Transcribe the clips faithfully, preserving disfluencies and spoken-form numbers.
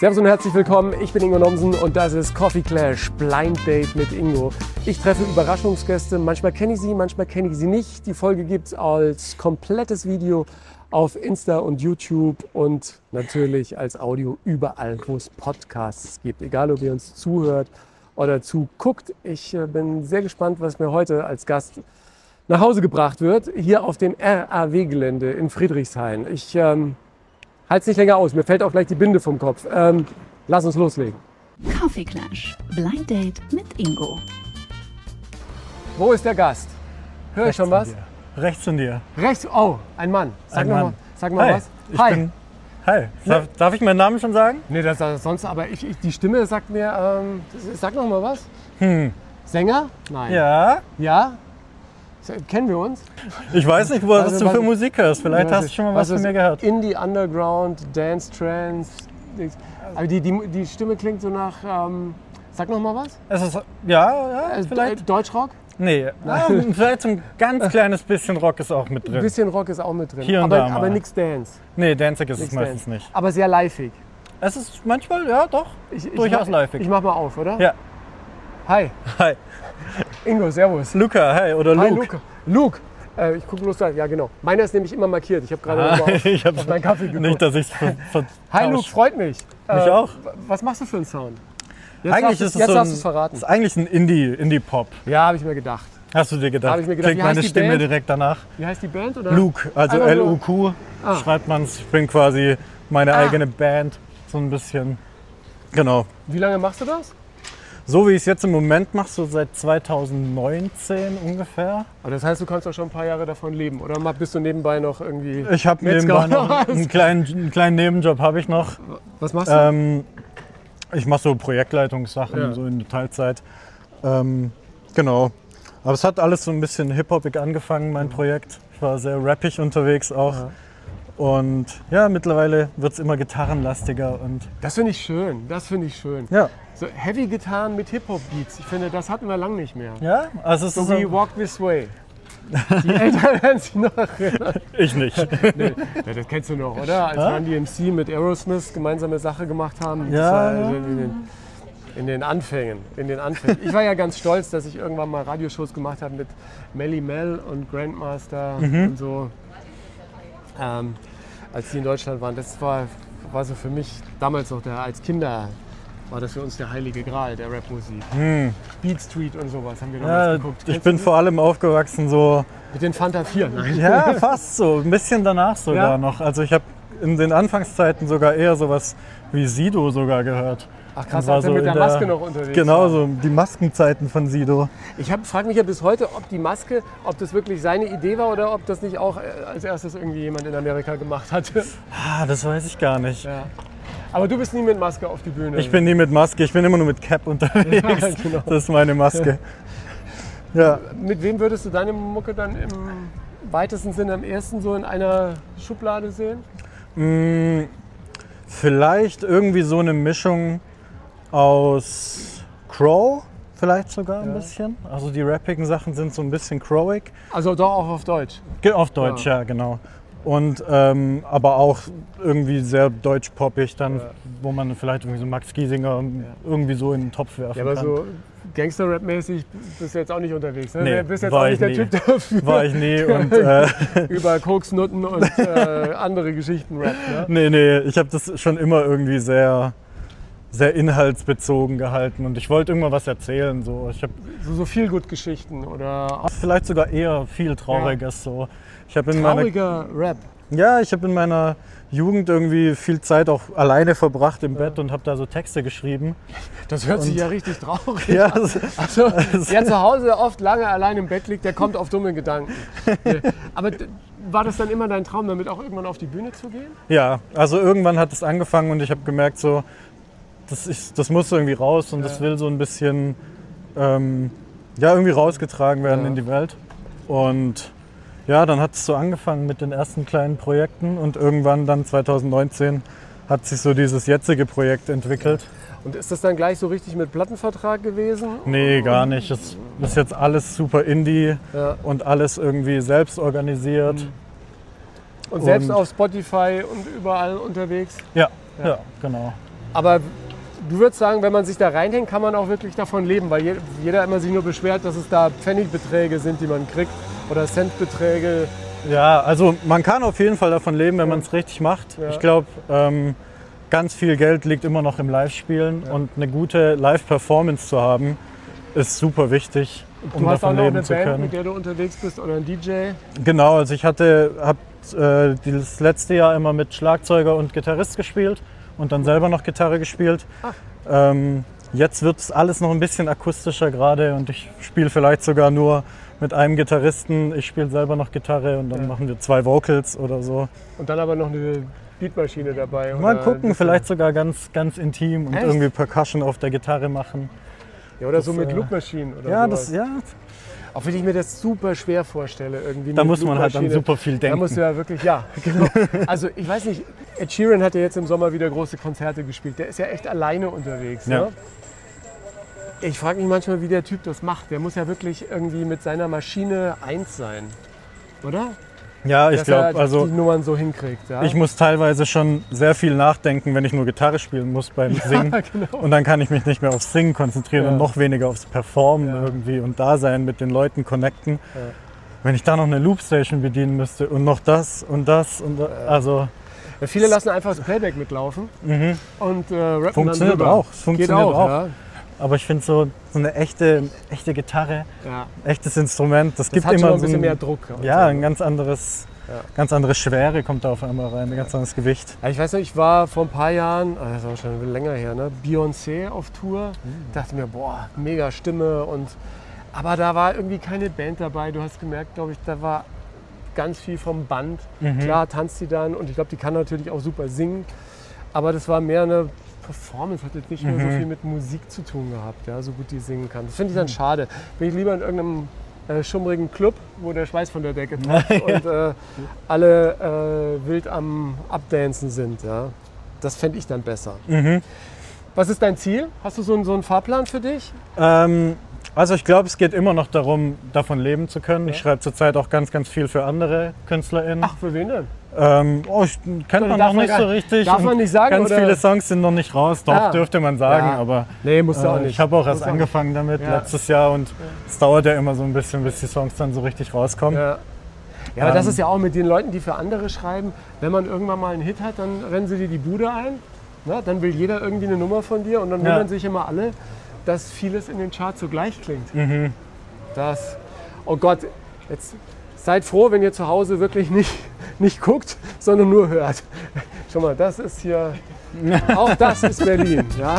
Servus und herzlich willkommen, ich bin Ingo Nomsen und das ist Coffee Clash, Blind Date mit Ingo. Ich treffe Überraschungsgäste, manchmal kenne ich sie, manchmal kenne ich sie nicht. Die Folge gibt es als komplettes Video auf Insta und YouTube und natürlich als Audio überall, wo es Podcasts gibt. Egal, ob ihr uns zuhört oder zuguckt. Ich bin sehr gespannt, was mir heute als Gast nach Hause gebracht wird, hier auf dem R A W-Gelände in Friedrichshain. Ich ähm, halte es nicht länger aus, mir fällt auch gleich die Binde vom Kopf. Ähm, lass uns loslegen. Coffee Clash, Blind Date mit Ingo. Wo ist der Gast? Hör ich schon was? Dir. Rechts von dir. Rechts, oh, ein Mann. Sag ein noch Mann. mal, sag mal Hi. was. Ich Hi. Bin, hi. Darf, darf ich meinen Namen schon sagen? Nee, das, das sonst, aber ich, ich, die Stimme sagt mir, ähm, sag noch mal was. Hm. Sänger? Nein. Ja. Ja? Kennen wir uns? Ich weiß nicht, wo, Also, was du was- für Musik hörst. Vielleicht hast du schon mal was von ist mir gehört. Indie, Underground, Dance, Trance. Aber die, die, die Stimme klingt so nach, ähm, sag noch mal was. Es ist, ja, ja, Äh, vielleicht. Deutschrock? Nee, ah, vielleicht so ein ganz kleines bisschen Rock ist auch mit Ein drin. bisschen Rock ist auch mit drin. Hier und aber, da mal. aber nix Dance. Nee, Dancing ist es Nix meistens Dance. nicht. Aber sehr liveig. Es ist manchmal, ja doch, Ich, ich durchaus mach, liveig. Ich mach mal auf, oder? Ja. Hi, Hi. Ingo, servus. Luca, hi, oder Hi, Luke. Luke. Luke. Äh, ich gucke bloß da. Ja, genau. Meiner ist nämlich immer markiert. Ich habe gerade Ah, noch mal auf, ich hab's auf meinen Kaffee geguckt. nicht, dass ich es ver ver Hi, Luke, freut mich. Mich auch. w- Was machst du für einen Sound? Jetzt Eigentlich darfst du- ist es jetzt so darfst du ein, es verraten. ist eigentlich ein Indie, Indie-Pop. Ja, habe ich mir gedacht. Hast du dir gedacht? Hab ich mir gedacht. Klingt Wie heißt meine die Stimme Band? direkt danach. Wie heißt die Band? Oder? Luke, also Einfach L nur- U Q Ah. schreibt man es. Ich bin quasi meine Ah. eigene Band, so ein bisschen. Genau. Wie lange machst du das? So wie ich es jetzt im Moment mache, so seit zweitausendneunzehn ungefähr. Aber das heißt, du kannst doch schon ein paar Jahre davon leben. Oder mal- bist du nebenbei noch irgendwie... Ich habe Metzger nebenbei oder noch was? einen kleinen, einen kleinen Nebenjob habe ich noch. Was machst du? Ähm, ich mache so Projektleitungssachen, Ja. so in der Teilzeit. Ähm, genau. Aber es hat alles so ein bisschen hip-hopig angefangen, mein Projekt. Ich war sehr rappig unterwegs auch. Ja. Und ja, mittlerweile wird es immer gitarrenlastiger und Das finde ich schön. Das finde ich schön. ja. So Heavy-Gitarren mit Hip-Hop-Beats. Ich finde, das hatten wir lang nicht mehr. Ja, also es So ist wie so, Walk This Way. Die Eltern werden sich noch erinnern. ich nicht. Nee, ja, das kennst du noch, oder? Als Ja? Run D M C mit Aerosmith gemeinsame Sache gemacht haben. Das Ja, war ja. also in, den, in den Anfängen. In den Anfängen. Ich war ja ganz stolz, dass ich irgendwann mal Radioshows gemacht habe mit Melly Mel und Grandmaster Mhm. und so. Ähm, als die in Deutschland waren. Das war, war so für mich damals noch der, als Kinder war das für uns der heilige Gral der Rapmusik. Hm. Beat Street und sowas haben wir damals Ja, geguckt. ich Kennst bin du vor allem aufgewachsen so, das? Mit den Fanta vier, nein. ja fast so, ein bisschen danach sogar Ja? noch. Also ich habe in den Anfangszeiten sogar eher sowas wie Sido sogar gehört. Ach krass, Und war als er so mit in der Maske noch unterwegs Genau, war. so die Maskenzeiten von Sido. Ich frage mich ja bis heute, ob die Maske, ob das wirklich seine Idee war oder ob das nicht auch äh, als erstes irgendwie jemand in Amerika gemacht hatte. Ah, das weiß ich gar nicht. Ja. Aber du bist nie mit Maske auf die Bühne. Ich bin nie mit Maske, ich bin immer nur mit Cap unterwegs. Ja, genau. Das ist meine Maske. Ja. Mit wem würdest du deine Mucke dann im weitesten Sinne am ersten so in einer Schublade sehen? Mm, vielleicht irgendwie so eine Mischung aus Crow, vielleicht sogar ein Ja. bisschen. Also die rappigen Sachen sind so ein bisschen crowig. Also doch auch auf Deutsch. Ge- Auf Deutsch, ja, genau. Und ähm, aber auch irgendwie sehr deutsch-poppig, dann, Ja. wo man vielleicht irgendwie so Max Giesinger irgendwie so in den Topf werfen Ja, aber kann. so Gangster-Rap-mäßig bist du jetzt auch nicht unterwegs. Ne? Nee, Du bist jetzt war auch ich nicht der nie. Typ dafür. War ich nie und äh, Über Koksnutten und äh, andere Geschichten Rap. Ne? nee, nee, ich habe das schon immer irgendwie sehr, sehr inhaltsbezogen gehalten und ich wollte irgendwann was erzählen. So. Ich habe So, so viel gut Geschichten oder vielleicht sogar eher viel Trauriges. So. Ich habe in meiner, trauriger Rap. ja, ich habe in meiner Jugend irgendwie viel Zeit auch alleine verbracht im Bett und habe da so Texte geschrieben. Das hört sich Und- ja richtig traurig Ja, an. Also, wer zu Hause oft lange allein im Bett liegt, der kommt auf dumme Gedanken. Nee. Aber d- war das dann immer dein Traum, damit auch irgendwann auf die Bühne zu gehen? ja, also irgendwann hat es angefangen und ich habe gemerkt, so, das, ist, das muss irgendwie raus und Ja. das will so ein bisschen ähm, ja, irgendwie rausgetragen werden Ja. in die Welt. Und ja, dann hat es so angefangen mit den ersten kleinen Projekten und irgendwann dann zweitausendneunzehn hat sich so dieses jetzige Projekt entwickelt. Und ist das dann gleich so richtig mit Plattenvertrag gewesen? Nee, gar nicht. Es ist jetzt alles super Indie Ja. und alles irgendwie selbst organisiert. Und selbst Und- auf Spotify und überall unterwegs? Ja, Ja. ja, genau. Aber du würdest sagen, wenn man sich da reinhängt, kann man auch wirklich davon leben, weil jeder immer sich nur beschwert, dass es da Pfennigbeträge sind, die man kriegt oder Centbeträge. Ja, also man kann auf jeden Fall davon leben, wenn ja. man es richtig macht. Ja. Ich glaube, ähm, ganz viel Geld liegt immer noch im Live-Spielen ja. und eine gute Live-Performance zu haben, ist super wichtig, um davon leben zu können. Du hast auch noch eine Band, mit der du unterwegs bist oder ein D J? Genau, also ich hatte, habe äh, das letzte Jahr immer mit Schlagzeuger und Gitarrist gespielt und dann selber noch Gitarre gespielt. Ähm, jetzt wird es alles noch ein bisschen akustischer gerade und ich spiele vielleicht sogar nur mit einem Gitarristen. Ich spiele selber noch Gitarre und dann ja. machen wir zwei Vocals oder so. Und dann aber noch eine Beatmaschine dabei? Mal gucken, vielleicht sogar ganz, ganz intim und Echt? irgendwie Percussion auf der Gitarre machen. Ja, oder das, so mit äh, Loopmaschinen oder ja, sowas. Das, ja, auch wenn ich mir das super schwer vorstelle. Irgendwie da muss man halt dann super viel denken. Da musst du ja wirklich, ja, genau. Also ich weiß nicht, Ed Sheeran hat ja jetzt im Sommer wieder große Konzerte gespielt. Der ist ja echt alleine unterwegs. Ja. Ne? Ich frage mich manchmal, wie der Typ das macht. Der muss ja wirklich irgendwie mit seiner Maschine eins sein, oder? Ja, ich glaube, also die Nummern so hinkriegt. Ja? Ich muss teilweise schon sehr viel nachdenken, wenn ich nur Gitarre spielen muss beim Singen. Ja, genau. Und dann kann ich mich nicht mehr aufs Singen konzentrieren ja. und noch weniger aufs Performen ja. irgendwie und da sein, mit den Leuten connecten. Ja. Wenn ich da noch eine Loopstation bedienen müsste und noch das und das und das, also... Ja, viele lassen einfach das Playback mitlaufen mhm. und äh, rappen funktioniert dann auch. Es funktioniert Geht auch. auch. Ja. Aber ich finde so, so eine echte, echte Gitarre, ja. echtes Instrument, das, das gibt hat immer schon ein bisschen so ein, mehr Druck. Ja, ein ganz anderes, ja. ganz andere Schwere kommt da auf einmal rein, ein ganz anderes Gewicht. Ja, ich weiß noch, ich war vor ein paar Jahren, das ist auch schon länger her, ne, Beyoncé auf Tour. Mhm. Dachte mir, boah, mega Stimme und aber da war irgendwie keine Band dabei. Du hast gemerkt, glaube ich, da war ganz viel vom Band. Mhm. Klar tanzt sie dann und ich glaube, die kann natürlich auch super singen, aber das war mehr eine Performance, hat jetzt nicht mehr mhm. so viel mit Musik zu tun gehabt, ja, so gut die singen kann. Das finde ich dann schade. Bin ich lieber in irgendeinem äh, schummrigen Club, wo der Schweiß von der Decke tropft ja. und äh, alle äh, wild am Abdancen sind. Ja. Das fände ich dann besser. Mhm. Was ist dein Ziel? Hast du so einen, so einen Fahrplan für dich? Ähm, also ich glaube, es geht immer noch darum, davon leben zu können. Ja. Ich schreibe zurzeit auch ganz, ganz viel für andere KünstlerInnen. Ach, für wen denn? Ähm, oh, ich kennt man noch nicht gar, so richtig. Darf man nicht sagen? Ganz oder? Viele Songs sind noch nicht raus, doch, ah. dürfte man sagen. Ja. Aber nee, musst du auch nicht. Ich habe auch erst angefangen damit ja. letztes Jahr und ja. es dauert ja immer so ein bisschen, bis die Songs dann so richtig rauskommen. Ja, ja aber ähm. das ist ja auch mit den Leuten, die für andere schreiben, wenn man irgendwann mal einen Hit hat, dann rennen sie dir die Bude ein. Na, dann will jeder irgendwie eine Nummer von dir und dann wundern ja. sich immer alle, dass vieles in den Charts so gleich klingt. Mhm. Das, oh Gott, jetzt seid froh, wenn ihr zu Hause wirklich nicht, nicht guckt, sondern nur hört. Schau mal, das ist hier, auch das ist Berlin. Ja?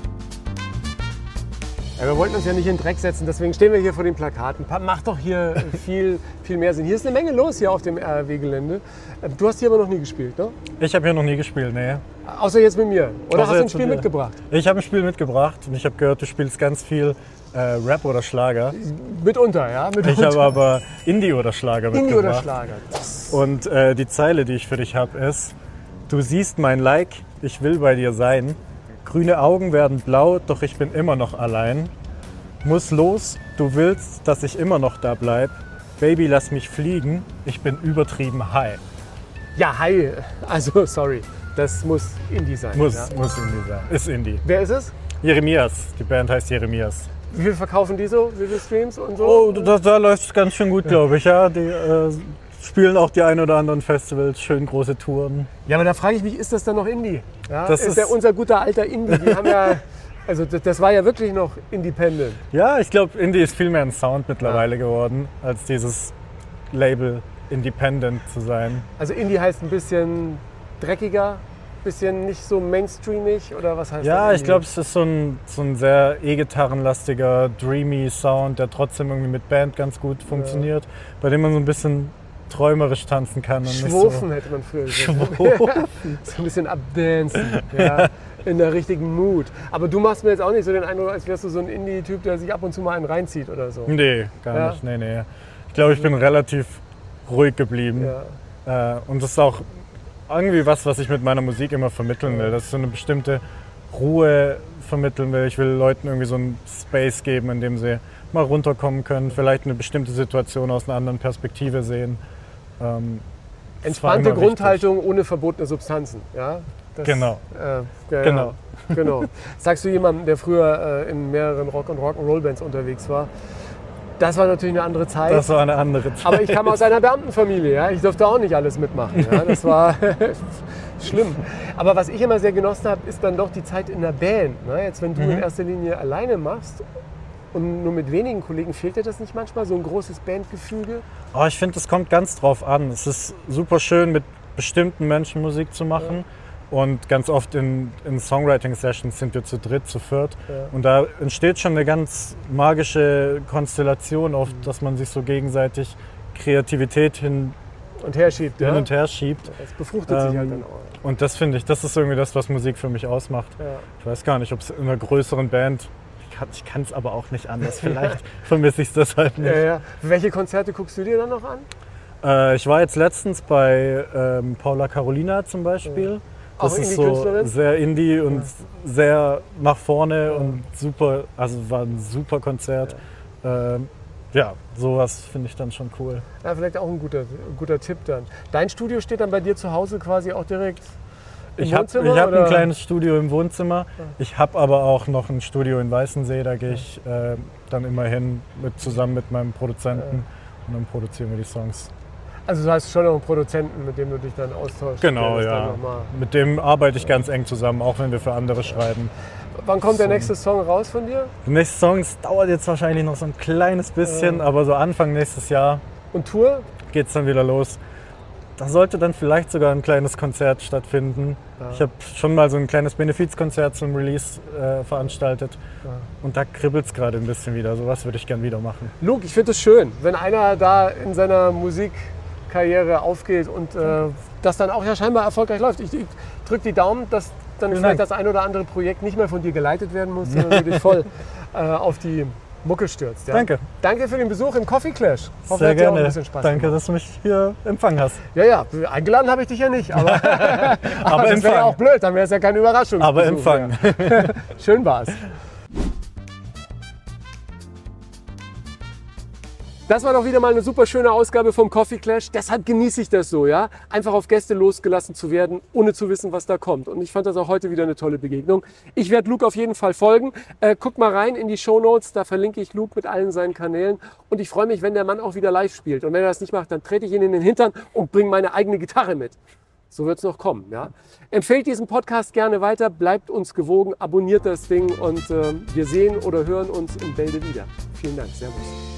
Ja, wir wollten uns ja nicht in den Dreck setzen, deswegen stehen wir hier vor den Plakaten. Macht doch hier viel, viel mehr Sinn. Hier ist eine Menge los hier auf dem R R W-Gelände. Du hast hier aber noch nie gespielt, ne? Ich habe hier noch nie gespielt, nee. Außer jetzt mit mir. Oder Außer hast du ein Spiel mitgebracht? Ich habe ein Spiel mitgebracht und ich habe gehört, du spielst ganz viel äh, Rap oder Schlager. Mitunter, ja. Mitunter. Ich habe aber Indie oder Schlager Indie mitgebracht. Indie oder Schlager. Das und äh, die Zeile, die ich für dich habe, ist: Du siehst mein Like, ich will bei dir sein. Grüne Augen werden blau, doch ich bin immer noch allein. Muss los, du willst, dass ich immer noch da bleib. Baby, lass mich fliegen, ich bin übertrieben high. Ja, high. Also, sorry, das muss Indie sein. Muss, ja? muss Indie sein. Ist Indie. Wer ist es? Jeremias. Die Band heißt Jeremias. Wie viel verkaufen die so? Wie viele Streams und so? Oh, da, da läuft es ganz schön gut, ja. glaube ich. Ja, die äh, spielen auch die ein oder anderen Festivals, schön große Touren. Ja, aber da frage ich mich, ist das dann noch Indie? Ja? Das ist, ist der unser guter alter Indie. Die haben ja, also das, das war ja wirklich noch Independent. Ja, ich glaube, Indie ist viel mehr ein Sound mittlerweile ja. geworden, als dieses Label Independent zu sein. Also Indie heißt ein bisschen dreckiger, ein bisschen nicht so mainstreamig oder was heißt das? Ja, ich glaube, es ist so ein, so ein sehr e-gitarrenlastiger, dreamy Sound, der trotzdem irgendwie mit Band ganz gut funktioniert, ja. bei dem man so ein bisschen träumerisch tanzen kann. Und Schwurfen nicht so hätte man früher gesagt. So ein bisschen abdancen, ja, in der richtigen Mood. Aber du machst mir jetzt auch nicht so den Eindruck, als wärst du so ein Indie-Typ, der sich ab und zu mal einen reinzieht oder so. Nee, gar ja? nicht. Nee, nee. Ich glaube, ich bin relativ ruhig geblieben. Ja. Äh, und das ist auch irgendwie was, was ich mit meiner Musik immer vermitteln will. Dass ich so eine bestimmte Ruhe vermitteln will. Ich will Leuten irgendwie so einen Space geben, in dem sie mal runterkommen können, vielleicht eine bestimmte Situation aus einer anderen Perspektive sehen. Ähm, Entspannte Grundhaltung wichtig. Ohne verbotene Substanzen. Ja? Das, Genau. Äh, ja, Genau. Ja, genau. Sagst du jemandem, der früher äh, in mehreren Rock- und Rock'n'Roll-Bands unterwegs war, das war natürlich eine andere Zeit. Das war eine andere Zeit. Aber ich kam aus einer Beamtenfamilie. Ja? Ich durfte auch nicht alles mitmachen. Ja? Das war schlimm. Aber was ich immer sehr genossen habe, ist dann doch die Zeit in der Band. Ne? Jetzt, wenn du mhm. in erster Linie alleine machst und nur mit wenigen Kollegen, fehlt dir das nicht manchmal, so ein großes Bandgefüge? Oh, ich finde, es kommt ganz drauf an. Es ist super schön, mit bestimmten Menschen Musik zu machen. Ja. Und ganz oft in, in Songwriting-Sessions sind wir zu dritt, zu viert. Ja. Und da entsteht schon eine ganz magische Konstellation oft, mhm. dass man sich so gegenseitig Kreativität hin und her schiebt. Hin ja? und her schiebt. Das befruchtet ähm, sich halt dann auch. Und das finde ich, das ist irgendwie das, was Musik für mich ausmacht. Ja. Ich weiß gar nicht, ob es in einer größeren Band, ich kann es aber auch nicht anders, vielleicht vermisse ich es deshalb nicht. Ja, ja. Welche Konzerte guckst du dir dann noch an? Äh, ich war jetzt letztens bei ähm, Paula Carolina zum Beispiel. Ja. Das Auch ist so sehr Indie und ja. sehr nach vorne ja. und super, also war ein super Konzert. Ja, ähm, ja sowas finde ich dann schon cool. Ja, vielleicht auch ein guter, guter Tipp dann. Dein Studio steht dann bei dir zu Hause quasi auch direkt im ich hab, Wohnzimmer? Ich habe ein kleines Studio im Wohnzimmer. Ja. Ich habe aber auch noch ein Studio in Weißensee, da gehe ich äh, dann immer hin mit, zusammen mit meinem Produzenten ja. und dann produzieren wir die Songs. Also du hast schon noch einen Produzenten, mit dem du dich dann austauschst? Genau, ja. Mit dem arbeite ich ganz eng zusammen, auch wenn wir für andere schreiben. Wann kommt der nächste Song raus von dir? Der nächste Song dauert jetzt wahrscheinlich noch so ein kleines bisschen, ja. aber so Anfang nächstes Jahr. Und Tour? Geht's dann wieder los. Da sollte dann vielleicht sogar ein kleines Konzert stattfinden. Ja. Ich habe schon mal so ein kleines Benefizkonzert zum Release äh, veranstaltet. Ja. Und da kribbelt es gerade ein bisschen wieder. Sowas würde ich gern wieder machen. Luke, ich finde es schön, wenn einer da in seiner Musikkarriere aufgeht und äh, das dann auch ja scheinbar erfolgreich läuft. Ich, ich drücke die Daumen, dass dann Vielen vielleicht Dank. Das ein oder andere Projekt nicht mehr von dir geleitet werden muss, sondern du dich voll äh, auf die Mucke stürzt. Ja? Danke. Danke für den Besuch im Coffee Clash. Hoffe, Sehr gerne. Auch ein bisschen Spaß Danke, gemacht. Dass du mich hier empfangen hast. Ja, ja, eingeladen habe ich dich ja nicht, aber, aber, aber das wäre ja auch blöd, dann wäre es ja keine Überraschung. Aber empfangen. Schön war's. Das war doch wieder mal eine super schöne Ausgabe vom Coffee Clash. Deshalb genieße ich das so, ja, einfach auf Gäste losgelassen zu werden, ohne zu wissen, was da kommt. Und ich fand das auch heute wieder eine tolle Begegnung. Ich werde Luke auf jeden Fall folgen. Äh, guck mal rein in die Shownotes, da verlinke ich Luke mit allen seinen Kanälen. Und ich freue mich, wenn der Mann auch wieder live spielt. Und wenn er das nicht macht, dann trete ich ihn in den Hintern und bringe meine eigene Gitarre mit. So wird es noch kommen. Ja? Empfehlt diesen Podcast gerne weiter, bleibt uns gewogen, abonniert das Ding und äh, wir sehen oder hören uns in Bälde wieder. Vielen Dank, Servus.